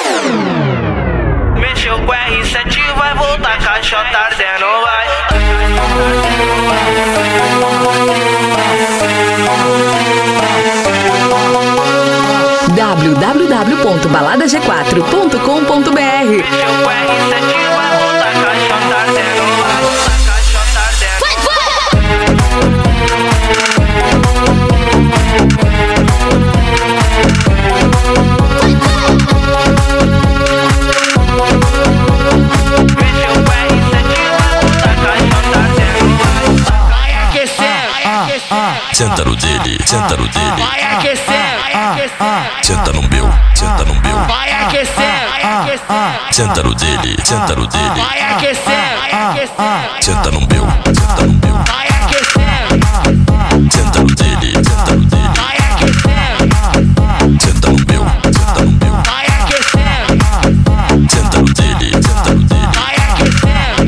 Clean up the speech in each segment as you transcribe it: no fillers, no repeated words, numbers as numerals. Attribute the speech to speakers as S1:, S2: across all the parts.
S1: Mexeu com R7, vai voltar, caixota ardendo, vai.
S2: www.baladag4.com.br.
S1: Mexeu com R7, vai voltar, caixota ardendo, vai voltar, caixota ardendo.
S3: Senta no dele, senta no dele.
S1: Vai aquecendo,
S3: Senta no meu, senta no meu.
S1: vai aquecendo,
S3: Senta no dele, senta no dele.
S1: vai aquecendo,
S3: Senta no meu, senta no meu.
S1: vai aquecendo,
S3: Senta no dele, senta no dele.
S1: vai aquecendo,
S3: Senta no meu, senta no meu.
S1: vai aquecendo,
S3: Senta no dele, senta no dele.
S1: vai aquecendo.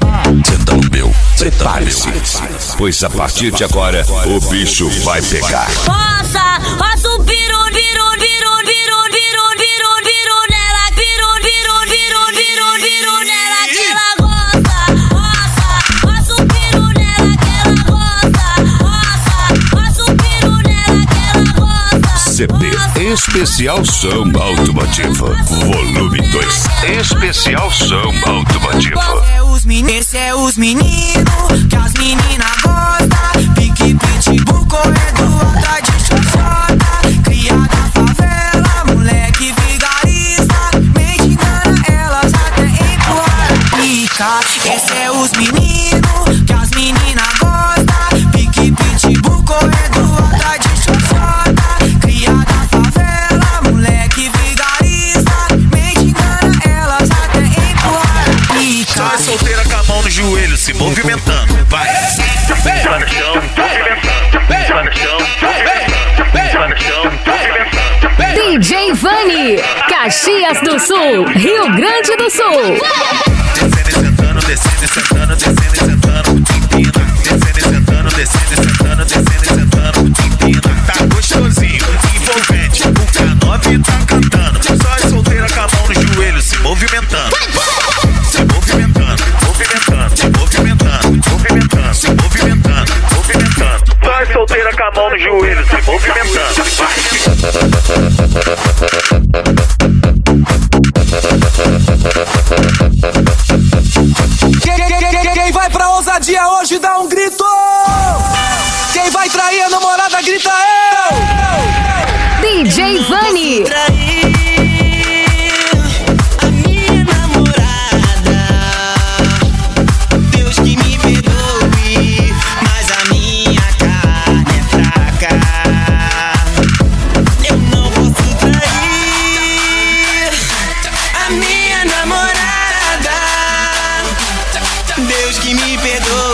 S3: Senta no meu, senta no meu.
S4: Prepare-se, pois a partir de agora o bicho vai pegar.
S5: Roça, roça o piru, viru, viru, viru, viru, viru, viru nela, viru, viru, viru, viru, viru nela, que ela gosta. Roça, roça o piru nela, que ela gosta. Roça, roça o piru nela, que ela gosta.
S4: CP Especial Som Automotivo, volume 2. Especial Som Automotivo.
S6: Esse é os meninos que as meninas gostam. Pique, pitbull, corredor atrás de xoxota. Cria da favela, moleque vigarista. Mente engana elas até empurrar a pica. Esse é os meninos que as meninas gostam. Pique, pitbull, corredor atrás de xoxota. Cria da favela, moleque vigarista. Mente engana elas até empurrar a pica.
S7: Vai solteira com a mão no joelho, se movimentando, vai. Vai no chão, movimentando. Vai no chão, movimentando. Vai no chão, movimentando.
S2: DJ Vani, Caxias do Sul, Rio Grande do Sul.
S7: Descendo e sentando, descendo e sentando, descendo e sentando, empina. Descendo e sentando, descendo e sentando, descendo e sentando, empina. Tá gostosinho, envolvente, o K9 tá cantando. Só as solteiras com a mão no joelho, se movimentando. Se movimentando, movimentando, se movimentando, movimentando, se movimentando, movimentando. Vai solteira com a mão no joelho, se movimentando. Vai.
S6: Quem vai pra ousadia hoje dá um grito. Quem vai trair a namorada grita eu.
S2: DJ Vani.
S6: Deus que me perdoe.